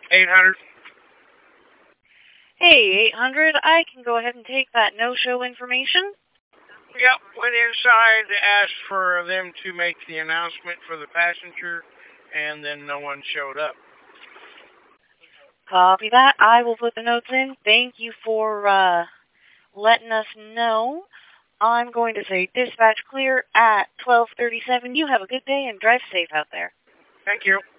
800. Hey, 800, I can go ahead and take that no-show information. Yep, went inside to ask for them to make the announcement for the passenger, and then no one showed up. Copy that. I will put the notes in. Thank you for letting us know. I'm going to say dispatch clear at 12:37. You have a good day and drive safe out there. Thank you.